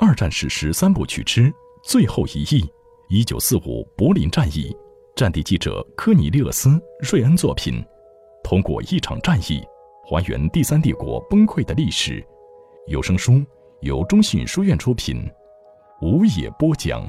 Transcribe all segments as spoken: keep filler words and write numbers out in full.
二战史实三部曲之最后一役，一九四五柏林战役，战地记者科尼利厄斯·瑞恩作品，通过一场战役还原第三帝国崩溃的历史。有声书由中信书院出品，吴野播讲。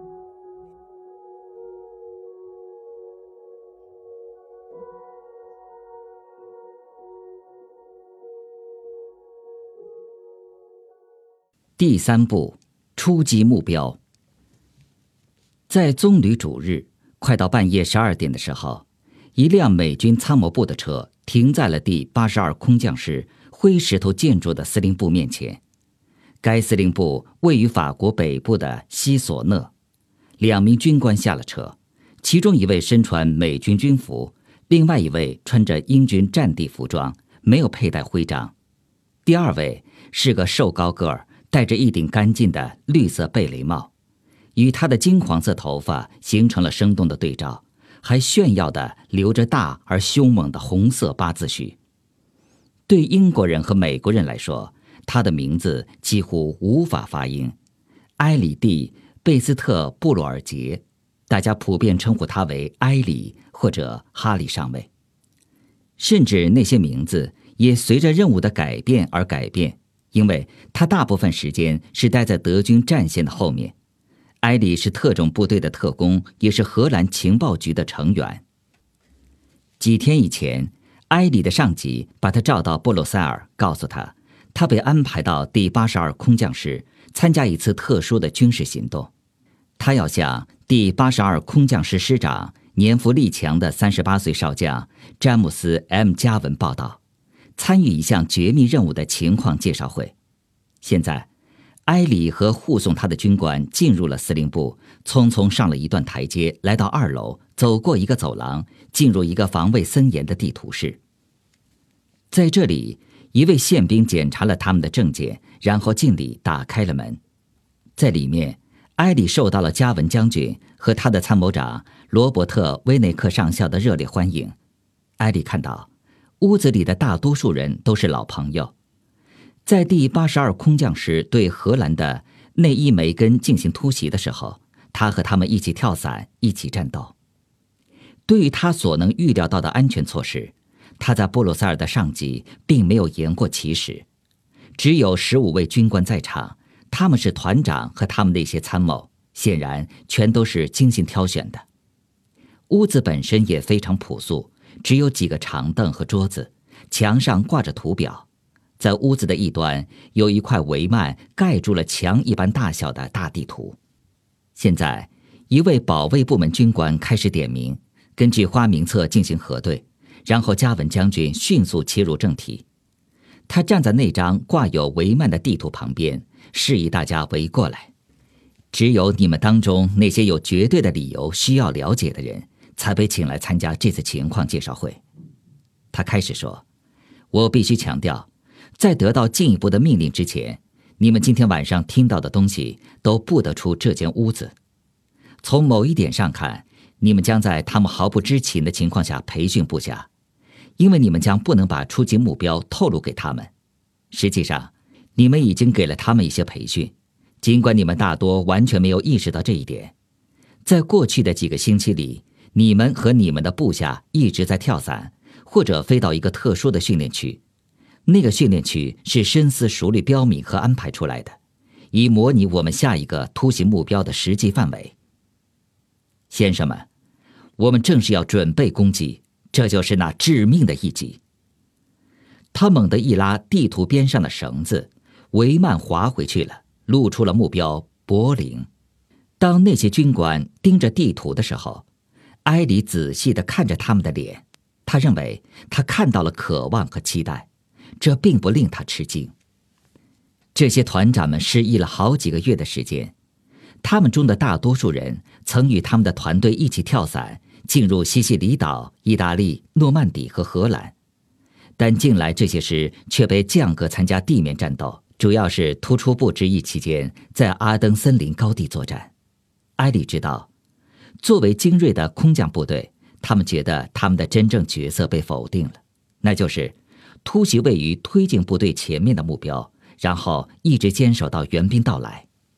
第三步，出击目标。在棕榈主日，快到半夜十二点的时候，一辆美军参谋部的车停在了第八十二空降师灰石头建筑的司令部面前。该司令部位于法国北部的西索讷。两名军官下了车，其中一位身穿美军军服，另外一位穿着英军战地服装，没有佩戴徽章。第二位是个瘦高个儿，戴着一顶干净的绿色贝雷帽，与他的金黄色头发形成了生动的对照，还炫耀地留着大而凶猛的红色八字须。对英国人和美国人来说，他的名字几乎无法发音，埃里蒂·贝斯特·布洛尔杰，大家普遍称呼他为埃里或者哈里上尉。甚至那些名字也随着任务的改变而改变，因为他大部分时间是待在德军战线的后面。埃里是特种部队的特工，也是荷兰情报局的成员。几天以前，埃里的上级把他召到布鲁塞尔，告诉他他被安排到第八十二空降师参加一次特殊的军事行动。他要向第八十二空降师师长年富力强的三十八岁少将詹姆斯 M 加文报道，参与一项绝密任务的情况介绍会。现在埃里和护送他的军官进入了司令部，匆匆上了一段台阶，来到二楼，走过一个走廊，进入一个防卫森严的地图室。在这里，一位宪兵检查了他们的证件，然后敬礼打开了门。在里面，埃里受到了加文将军和他的参谋长罗伯特·威内克上校的热烈欢迎。埃里看到屋子里的大多数人都是老朋友。在第八十二空降师对荷兰的内伊梅根进行突袭的时候，他和他们一起跳伞，一起战斗。对于他所能预料到的安全措施，他在布鲁塞尔的上级并没有言过其实。只有十五位军官在场，他们是团长和他们的一些参谋，显然全都是精心挑选的。屋子本身也非常朴素，只有几个长凳和桌子，墙上挂着图表。在屋子的一端有一块帷幔盖住了墙一般大小的大地图。现在一位保卫部门军官开始点名，根据花名册进行核对，然后加文将军迅速切入正题。他站在那张挂有帷幔的地图旁边，示意大家围过来。只有你们当中那些有绝对的理由需要了解的人，才被请来参加这次情况介绍会。他开始说，我必须强调，在得到进一步的命令之前，你们今天晚上听到的东西都不得出这间屋子。从某一点上看，你们将在他们毫不知情的情况下培训部下，因为你们将不能把出击目标透露给他们。实际上，你们已经给了他们一些培训，尽管你们大多完全没有意识到这一点。在过去的几个星期里，你们和你们的部下一直在跳伞，或者飞到一个特殊的训练区。那个训练区是深思熟虑标明和安排出来的，以模拟我们下一个突袭目标的实际范围。先生们，我们正是要准备攻击，这就是那致命的一击。他猛地一拉地图边上的绳子，帷幔滑回去了，露出了目标柏林。当那些军官盯着地图的时候，埃里仔细地看着他们的脸，他认为他看到了渴望和期待，这并不令他吃惊。这些团长们失忆了好几个月的时间，他们中的大多数人曾与他们的团队一起跳伞，进入西西里岛、意大利、诺曼底和荷兰。但近来这些师却被降格参加地面战斗，主要是突出部之役期间在阿登森林高地作战。埃里知道，作为精锐的空降部队，他们觉得他们的真正角色被否定了，那就是突袭位于推进部队前面的目标，然后一直坚守到援兵到来。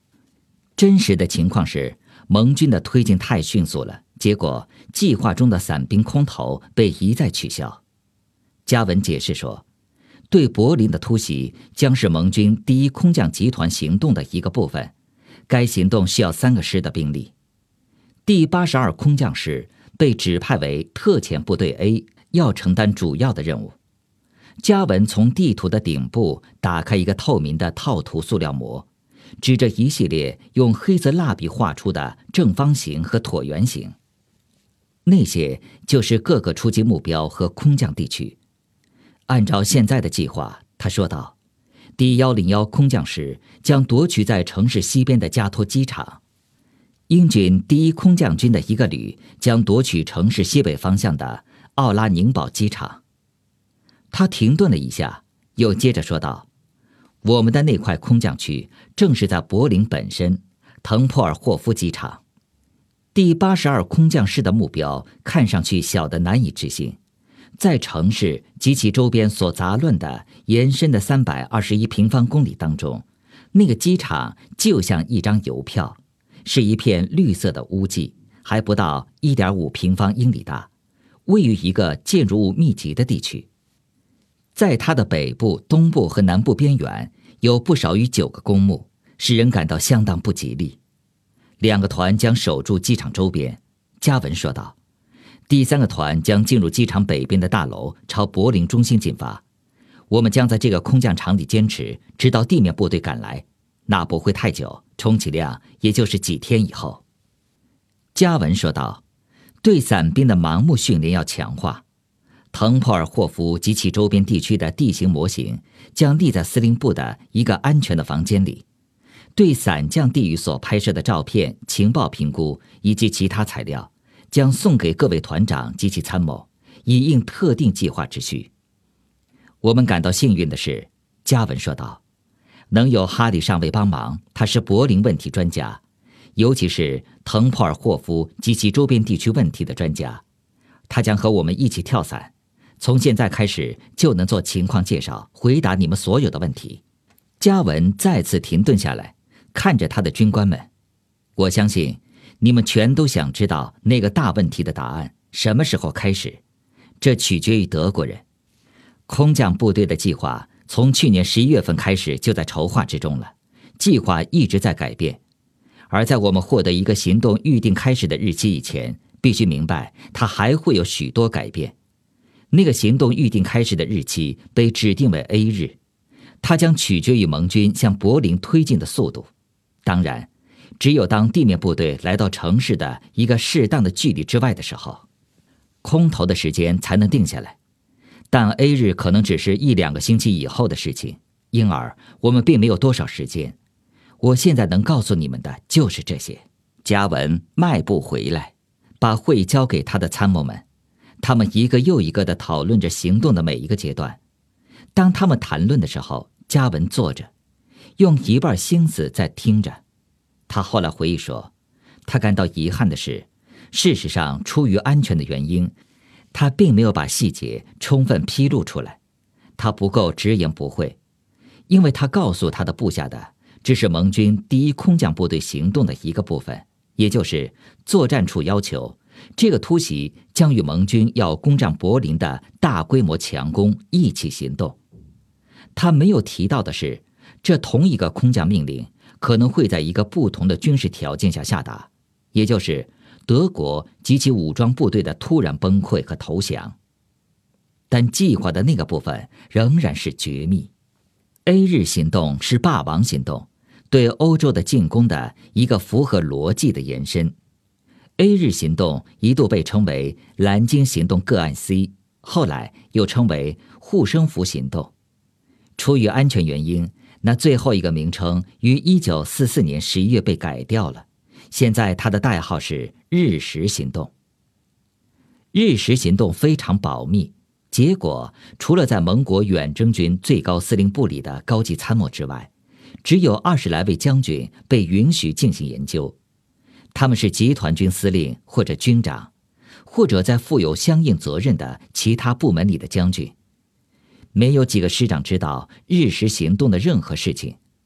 真实的情况是，盟军的推进太迅速了，结果计划中的伞兵空投被一再取消。加文解释说，对柏林的突袭将是盟军第一空降集团行动的一个部分，该行动需要三个师的兵力。第八十二空降师被指派为特遣部队 A， 要承担主要的任务。加文从地图的顶部打开一个透明的套图塑料膜，指着一系列用黑色蜡笔画出的正方形和椭圆形，那些就是各个出击目标和空降地区。按照现在的计划，他说道，第一零一空降师将夺取在城市西边的加托机场，英军第一空降军的一个旅将夺取城市西北方向的奥拉宁堡机场。他停顿了一下，又接着说道，我们的那块空降区正是在柏林本身，滕珀尔霍夫机场。第八十二空降师的目标看上去小得难以置信，在城市及其周边所杂乱的延伸的三百二十一平方公里当中，那个机场就像一张邮票，是一片绿色的污迹，还不到 一点五平方英里大，位于一个建筑物密集的地区。在它的北部、东部和南部边缘有不少于九个公墓，使人感到相当不吉利。两个团将守住机场周边，加文说道。第三个团将进入机场北边的大楼，朝柏林中心进发。我们将在这个空降场里坚持，直到地面部队赶来，那不会太久，充其量也就是几天以后。加文说道，对伞兵的盲目训练要强化。滕珀尔霍夫及其周边地区的地形模型将立在司令部的一个安全的房间里，对伞降地域所拍摄的照片、情报评估以及其他材料将送给各位团长及其参谋，以应特定计划之需。我们感到幸运的是，加文说道，能有哈里上尉帮忙，他是柏林问题专家，尤其是滕珀尔霍夫及其周边地区问题的专家，他将和我们一起跳伞，从现在开始就能做情况介绍，回答你们所有的问题。加文再次停顿下来，看着他的军官们，我相信你们全都想知道那个大问题的答案，什么时候开始？这取决于德国人。空降部队的计划从去年十一月份开始就在筹划之中了，计划一直在改变。而在我们获得一个行动预定开始的日期以前，必须明白它还会有许多改变。那个行动预定开始的日期被指定为 A 日，它将取决于盟军向柏林推进的速度。当然，只有当地面部队来到城市的一个适当的距离之外的时候，空投的时间才能定下来。但 A 日可能只是一两个星期以后的事情，因而我们并没有多少时间。我现在能告诉你们的就是这些。加文迈步回来，把会交给他的参谋们，他们一个又一个地讨论着行动的每一个阶段。当他们谈论的时候，加文坐着，用一半心思在听着。他后来回忆说，他感到遗憾的是，事实上出于安全的原因，他并没有把细节充分披露出来，他不够直言不讳，因为他告诉他的部下的只是盟军第一空降部队行动的一个部分，也就是作战处要求这个突袭将与盟军要攻占柏林的大规模强攻一起行动。他没有提到的是，这同一个空降命令可能会在一个不同的军事条件下下达，也就是德国及其武装部队的突然崩溃和投降。但计划的那个部分仍然是绝密。A 日行动是霸王行动，对欧洲的进攻的一个符合逻辑的延伸。A 日行动一度被称为蓝鲸行动个案 C， 后来又称为护身符行动。出于安全原因，那最后一个名称于一九四四年十一月被改掉了，现在它的代号是日食行动。日食行动非常保密，结果除了在盟国远征军最高司令部里的高级参谋之外，只有二十来位将军被允许进行研究。他们是集团军司令或者军长，或者在负有相应责任的其他部门里的将军。没有几个师长知道日食行动的任何事情。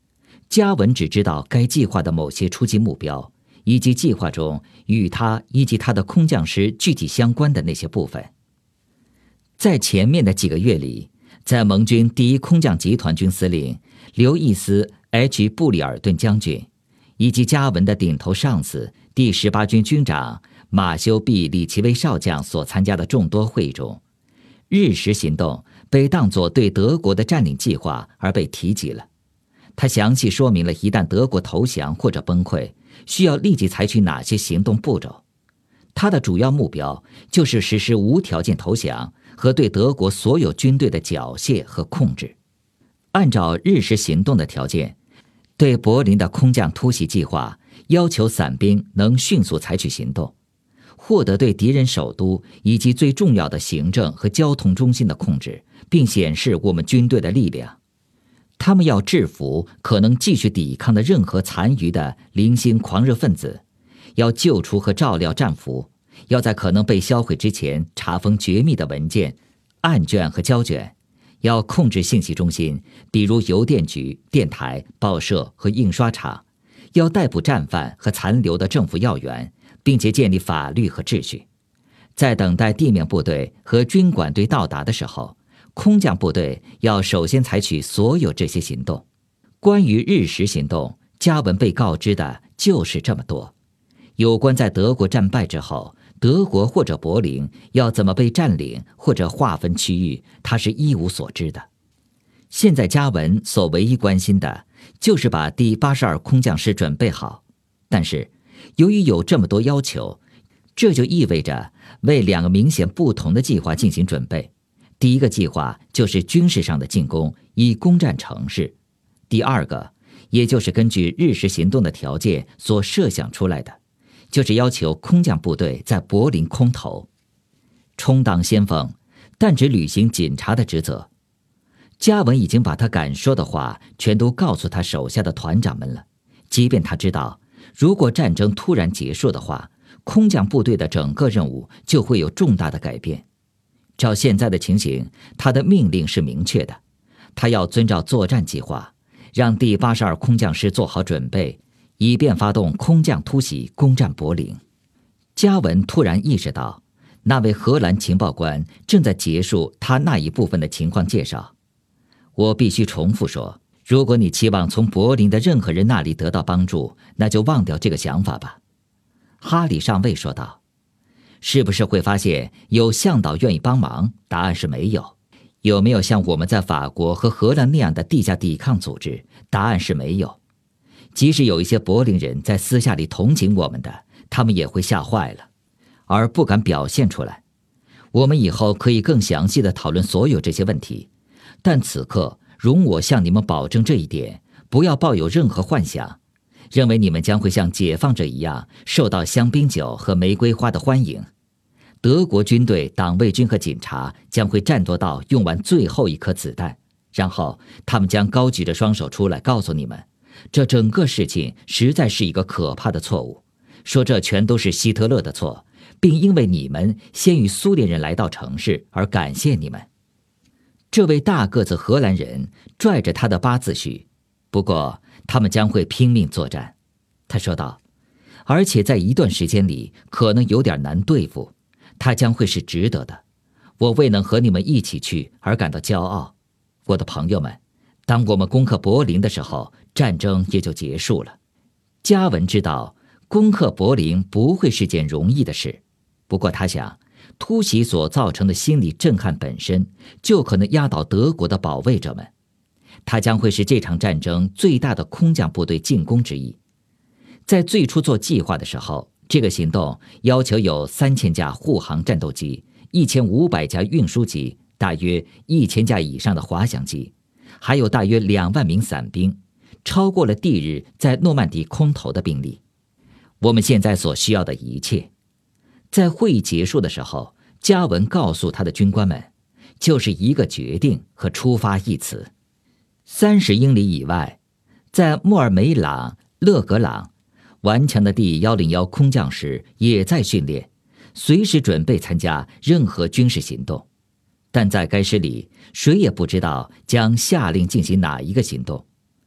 嘉文只知道该计划的某些初级目标，以及计划中与他以及他的空降师具体相关的那些部分。在前面的几个月里，在盟军第一空降集团军司令刘易斯 H 布里尔顿将军以及嘉文的顶头上司第十八军军长马修 ·B 里奇威少将所参加的众多会议中，日食行动被当作对德国的占领计划而被提及了。他详细说明了一旦德国投降或者崩溃，需要立即采取哪些行动步骤。他的主要目标就是实施无条件投降和对德国所有军队的缴械和控制。按照日食行动的条件，对柏林的空降突袭计划要求伞兵能迅速采取行动，获得对敌人首都以及最重要的行政和交通中心的控制，并显示我们军队的力量。他们要制服可能继续抵抗的任何残余的零星狂热分子，要救出和照料战俘，要在可能被销毁之前查封绝密的文件、案卷和胶卷，要控制信息中心，比如邮电局、电台、报社和印刷厂，要逮捕战犯和残留的政府要员，并且建立法律和秩序。在等待地面部队和军管队到达的时候，空降部队要首先采取所有这些行动。关于日食行动，嘉文被告知的就是这么多。有关在德国战败之后，德国或者柏林要怎么被占领或者划分区域，他是一无所知的。现在嘉文所唯一关心的就是把第八十二空降师准备好，但是由于有这么多要求，这就意味着为两个明显不同的计划进行准备。第一个计划就是军事上的进攻，以攻占城市；第二个，也就是根据日食行动的条件所设想出来的，就是要求空降部队在柏林空投，充当先锋，但只履行警察的职责。嘉文已经把他敢说的话全都告诉他手下的团长们了，即便他知道，如果战争突然结束的话，空降部队的整个任务就会有重大的改变。照现在的情形，他的命令是明确的，他要遵照作战计划，让第八十二空降师做好准备，以便发动空降突袭攻占柏林。嘉文突然意识到，那位荷兰情报官正在结束他那一部分的情况介绍。我必须重复说，如果你期望从柏林的任何人那里得到帮助，那就忘掉这个想法吧。哈里上尉说道。是不是会发现有向导愿意帮忙？答案是没有。有没有像我们在法国和荷兰那样的地下抵抗组织？答案是没有。即使有一些柏林人在私下里同情我们的，他们也会吓坏了，而不敢表现出来。我们以后可以更详细地讨论所有这些问题，但此刻容我向你们保证这一点，不要抱有任何幻想，认为你们将会像解放者一样受到香槟酒和玫瑰花的欢迎。德国军队、党卫军和警察将会战斗到用完最后一颗子弹，然后他们将高举着双手出来告诉你们，这整个事情实在是一个可怕的错误，说这全都是希特勒的错，并因为你们先于苏联人来到城市而感谢你们。这位大个子荷兰人拽着他的八字须，不过他们将会拼命作战，他说道，而且在一段时间里可能有点难对付，他将会是值得的。我为能和你们一起去而感到骄傲。我的朋友们，当我们攻克柏林的时候，战争也就结束了。嘉文知道攻克柏林不会是件容易的事，不过他想，突袭所造成的心理震撼本身就可能压倒德国的保卫者们。它将会是这场战争最大的空降部队进攻之一。在最初做计划的时候，这个行动要求有三千架护航战斗机、一千五百架运输机、大约一千架以上的滑翔机，还有大约两万名伞兵，超过了地日在诺曼底空投的兵力。我们现在所需要的一切，在会议结束的时候，嘉文告诉他的军官们，就是一个决定和出发一词。三十英里以外，在莫尔梅朗、勒格朗，顽强的第一零一空降师也在训练，随时准备参加任何军事行动。但在该师里，谁也不知道将下令进行哪一个行动。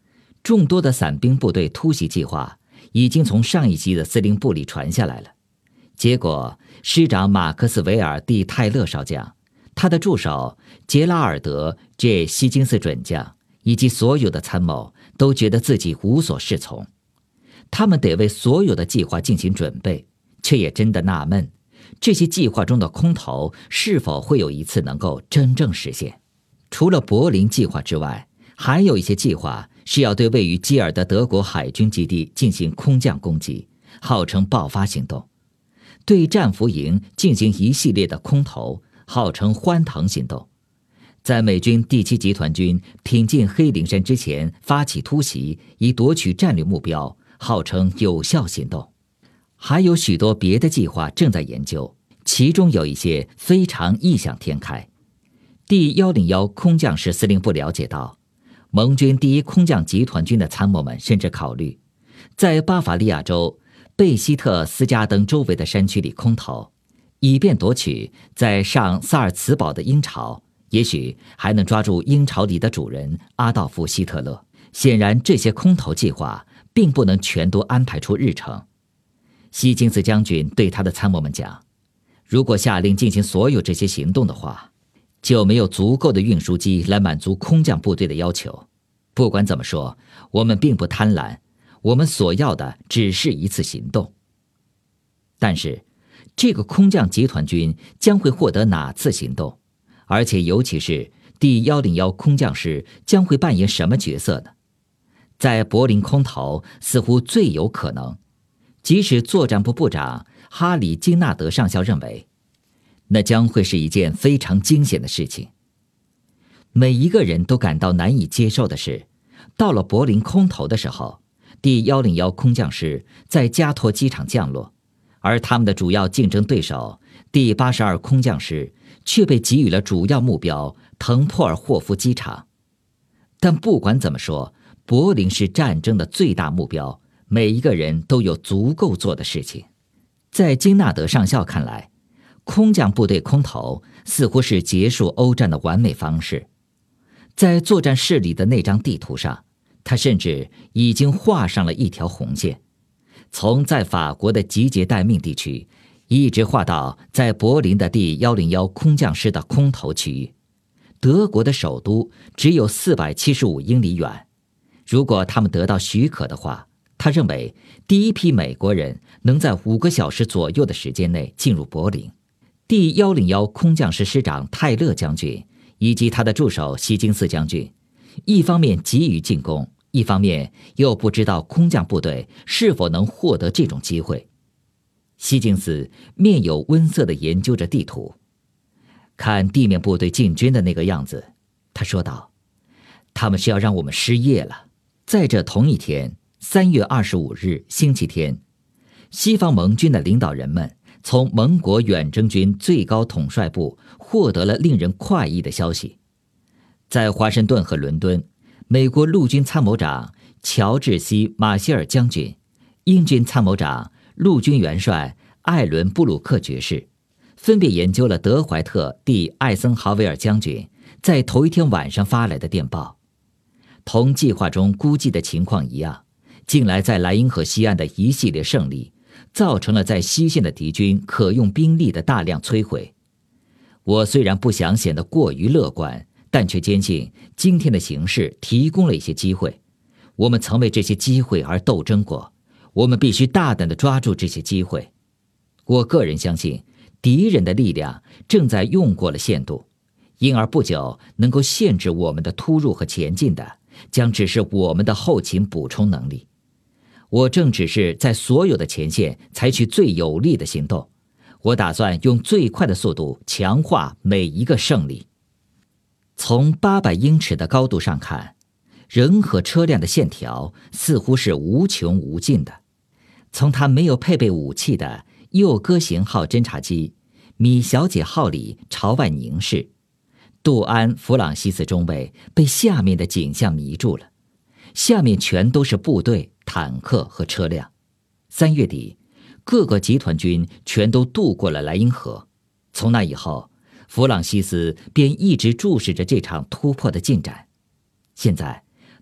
众多的伞兵部队突袭计划已经从上一级的司令部里传下来了。结果，师长马克斯维尔 ·D 泰勒少将、他的助手杰拉尔德 ·J 希金斯准将以及所有的参谋都觉得自己无所适从。他们得为所有的计划进行准备，却也真的纳闷，这些计划中的空投是否会有一次能够真正实现。除了柏林计划之外，还有一些计划是要对位于基尔的德国海军基地进行空降攻击，号称爆发行动；对战俘营进行一系列的空投，号称欢腾行动；在美军第七集团军挺进黑灵山之前发起突袭，以夺取战略目标，号称有效行动。还有许多别的计划正在研究，其中有一些非常异想天开。第一零一空降师司令部了解到，盟军第一空降集团军的参谋们甚至考虑在巴伐利亚州贝希特斯加登周围的山区里空投，以便夺取在上萨尔茨堡的鹰巢，也许还能抓住鹰巢里的主人阿道夫·希特勒。显然，这些空投计划并不能全都安排出日程。希金斯将军对他的参谋们讲，如果下令进行所有这些行动的话，就没有足够的运输机来满足空降部队的要求。不管怎么说，我们并不贪婪，我们所要的只是一次行动。但是，这个空降集团军将会获得哪次行动？而且尤其是第一零一空降师将会扮演什么角色呢？在柏林空投似乎最有可能，即使作战部部长哈里金纳德上校认为，那将会是一件非常惊险的事情。每一个人都感到难以接受的是，到了柏林空投的时候，第一零一空降师在加托机场降落，而他们的主要竞争对手第八十二空降师却被给予了主要目标滕珀尔霍夫机场。但不管怎么说，柏林是战争的最大目标，每一个人都有足够做的事情。在金纳德上校看来，空降部队空投似乎是结束欧战的完美方式。在作战室里的那张地图上，他甚至已经画上了一条红线，从在法国的集结待命地区一直画到在柏林的第一零一空降师的空投区域。德国的首都只有四百七十五英里远，如果他们得到许可的话，他认为第一批美国人能在五个小时左右的时间内进入柏林。第一零一空降师师长泰勒将军以及他的助手希金斯将军，一方面急于进攻，一方面又不知道空降部队是否能获得这种机会。希金斯面有温色地研究着地图，看地面部队进军的那个样子，他说道：“他们是要让我们失业了。”在这同一天，三月二十五日星期天，西方盟军的领导人们从盟国远征军最高统帅部获得了令人快意的消息。在华盛顿和伦敦，美国陆军参谋长乔治 ·C 马歇尔将军、英军参谋长陆军元帅艾伦·布鲁克爵士分别研究了德怀特 ·D 艾森豪威尔将军在头一天晚上发来的电报。同计划中估计的情况一样，近来在莱茵河西岸的一系列胜利造成了在西线的敌军可用兵力的大量摧毁。我虽然不想显得过于乐观，但却坚信今天的形势提供了一些机会。我们曾为这些机会而斗争过，我们必须大胆地抓住这些机会。我个人相信，敌人的力量正在用过了限度，因而不久能够限制我们的突入和前进的，将只是我们的后勤补充能力。我正只是在所有的前线采取最有力的行动，我打算用最快的速度强化每一个胜利。从八百英尺的高度上看，人和车辆的线条似乎是无穷无尽的。从他没有配备武器的右戈型号侦察机米小姐号里朝外凝视，杜安·弗朗西斯中尉被下面的景象迷住了。下面全都是部队、坦克和车辆。三月底，各个集团军全都渡过了莱茵河。从那以后，弗朗西斯便一直注视着这场突破的进展。现在，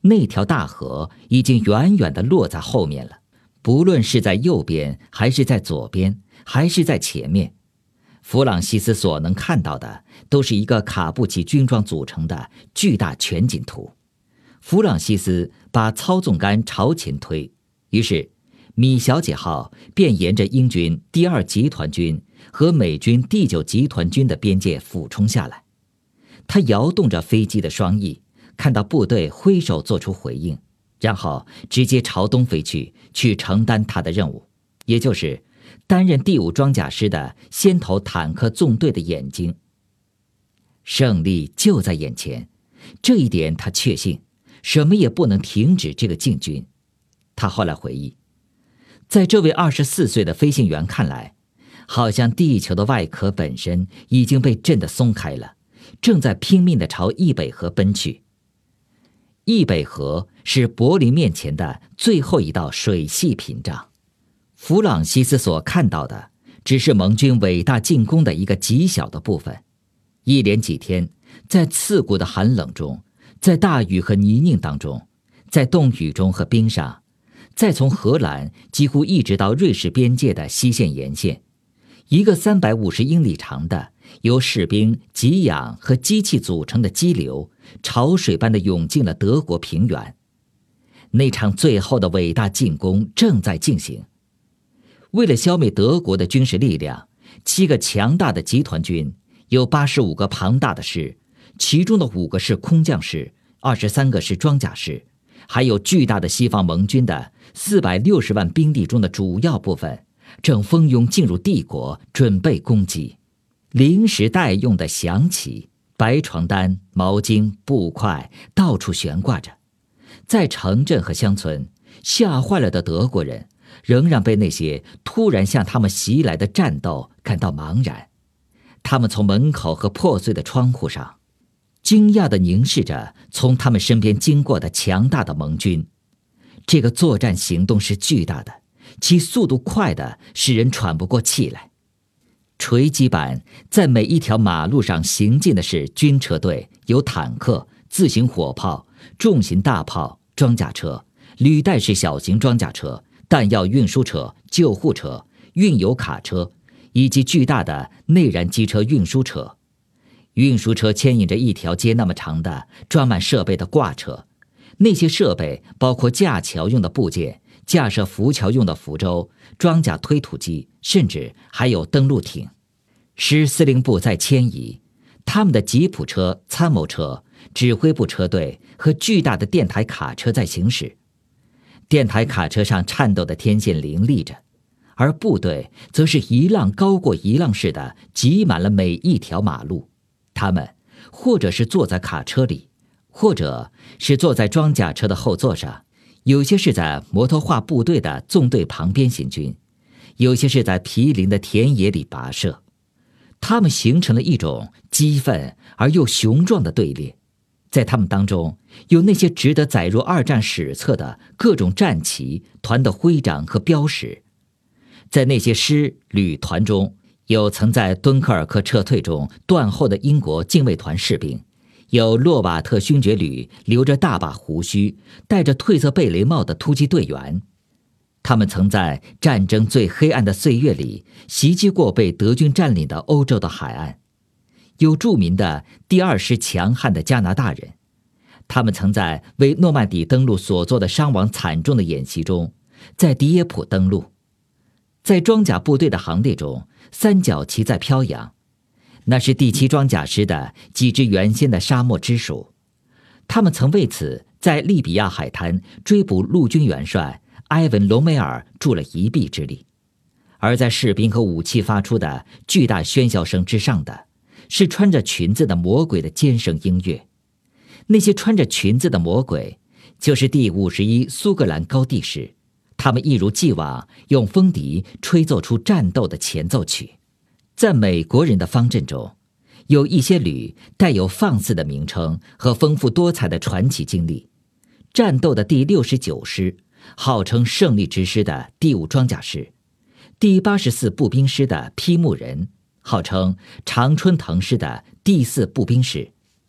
那条大河已经远远地落在后面了，不论是在右边，还是在左边，还是在前面，弗朗西斯所能看到的都是一个卡布奇军装组成的巨大全景图。弗朗西斯把操纵杆朝前推，于是米小姐号便沿着英军第二集团军和美军第九集团军的边界俯冲下来。他摇动着飞机的双翼，看到部队挥手做出回应，然后直接朝东飞去，去承担他的任务，也就是担任第五装甲师的先头坦克纵队的眼睛。胜利就在眼前，这一点他确信，什么也不能停止这个进军。他后来回忆，在这位二十四岁的飞行员看来，好像地球的外壳本身已经被震得松开了，正在拼命地朝易北河奔去。易北河是柏林面前的最后一道水系屏障。弗朗西斯所看到的只是盟军伟大进攻的一个极小的部分。一连几天，在刺骨的寒冷中，在大雨和泥泞当中，在冻雨中和冰上，再从荷兰几乎一直到瑞士边界的西线沿线，一个三百五十英里长的由士兵、给养和机器组成的激流，潮水般地涌进了德国平原。那场最后的伟大进攻正在进行。为了消灭德国的军事力量，七个强大的集团军，有八十五个庞大的师，其中的五个是空降师，二十三个是装甲师，还有巨大的西方盟军的四百六十万兵力中的主要部分，正蜂拥进入帝国，准备攻击。临时待用的响起，白床单、毛巾、布块到处悬挂着。在城镇和乡村，吓坏了的德国人仍然被那些突然向他们袭来的战斗感到茫然。他们从门口和破碎的窗户上惊讶地凝视着从他们身边经过的强大的盟军。这个作战行动是巨大的，其速度快得使人喘不过气来。锤击般在每一条马路上行进的是军车队，有坦克、自行火炮、重型大炮、装甲车、履带式小型装甲车、弹药运输车、救护车、运油卡车，以及巨大的内燃机车运输车。运输车牵引着一条街那么长的装满设备的挂车，那些设备包括架桥用的部件、架设浮桥用的浮舟、装甲推土机，甚至还有登陆艇。师司令部在迁移，他们的吉普车、参谋车、指挥部车队和巨大的电台卡车在行驶。电台卡车上颤抖的天线凌厉着，而部队则是一浪高过一浪似的挤满了每一条马路。他们或者是坐在卡车里，或者是坐在装甲车的后座上，有些是在摩托化部队的纵队旁边行军，有些是在毗邻的田野里跋涉。他们形成了一种激愤而又雄壮的队列，在他们当中有那些值得载入二战史册的各种战旗、团的徽章和标识。在那些师、旅、团中，有曾在敦刻尔克撤退中断后的英国禁卫团士兵，有洛瓦特勋爵旅留着大把胡须、戴着褪色贝雷帽的突击队员。他们曾在战争最黑暗的岁月里袭击过被德军占领的欧洲的海岸。有著名的第二师强悍的加拿大人，他们曾在为诺曼底登陆所做的伤亡惨重的演习中，在迪耶普登陆。在装甲部队的行列中，三角旗在飘扬，那是第七装甲师的几支原先的沙漠之属。他们曾为此在利比亚海滩追捕陆军元帅埃文·隆美尔助了一臂之力。而在士兵和武器发出的巨大喧嚣声之上的，是穿着裙子的魔鬼的尖声音乐。那些穿着裙子的魔鬼，就是第五十一苏格兰高地师，他们一如既往用风笛吹奏出战斗的前奏曲。在美国人的方阵中，有一些旅带有放肆的名称和丰富多彩的传奇经历。战斗的第六十九师，号称胜利之师的第五装甲师；第八十四步兵师的披木人，号称常春藤师的第四步兵师；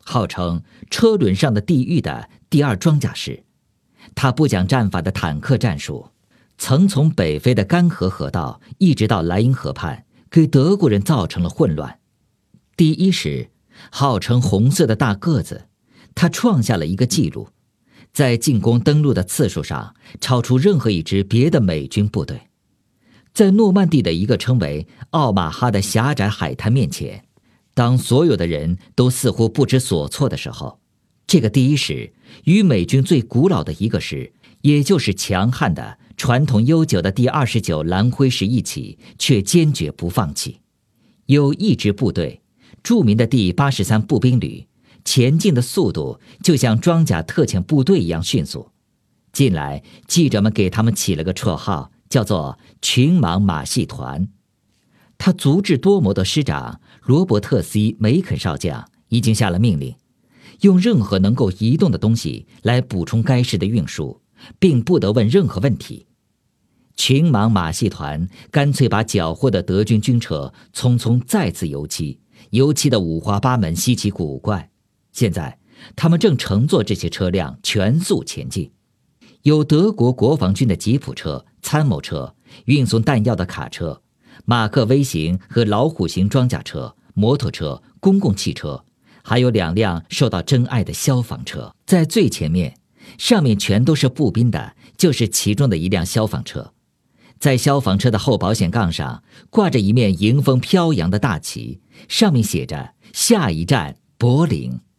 号称车轮上的地狱的第二装甲师。他不讲战法的坦克战术，曾从北非的干河河道一直到莱茵河畔，给德国人造成了混乱。第一师号称红色的大个子，他创下了一个纪录，在进攻登陆的次数上超出任何一支别的美军部队。在诺曼底的一个称为奥马哈的狭窄海滩面前，当所有的人都似乎不知所措的时候，这个第一师与美军最古老的一个师，也就是强悍的传统悠久的第二十九蓝灰师一起，却坚决不放弃。有一支部队，著名的第八十三步兵旅，前进的速度就像装甲特遣部队一样迅速。近来记者们给他们起了个绰号，叫做群盲马戏团。他足智多谋的师长罗伯特 C 梅肯少将已经下了命令，用任何能够移动的东西来补充该师的运输，并不得问任何问题。群盲马戏团干脆把缴获的德军军车匆匆再次油漆，油漆的五花八门，稀奇古怪。现在他们正乘坐这些车辆全速前进，有德国国防军的吉普车、参谋车、运送弹药的卡车、马克威型和老虎型装甲车、摩托车、公共汽车，还有两辆受到珍爱的消防车。在最前面，上面全都是步兵的，就是其中的一辆消防车。在消防车的后保险杠上挂着一面迎风飘扬的大旗，上面写着下一站柏林。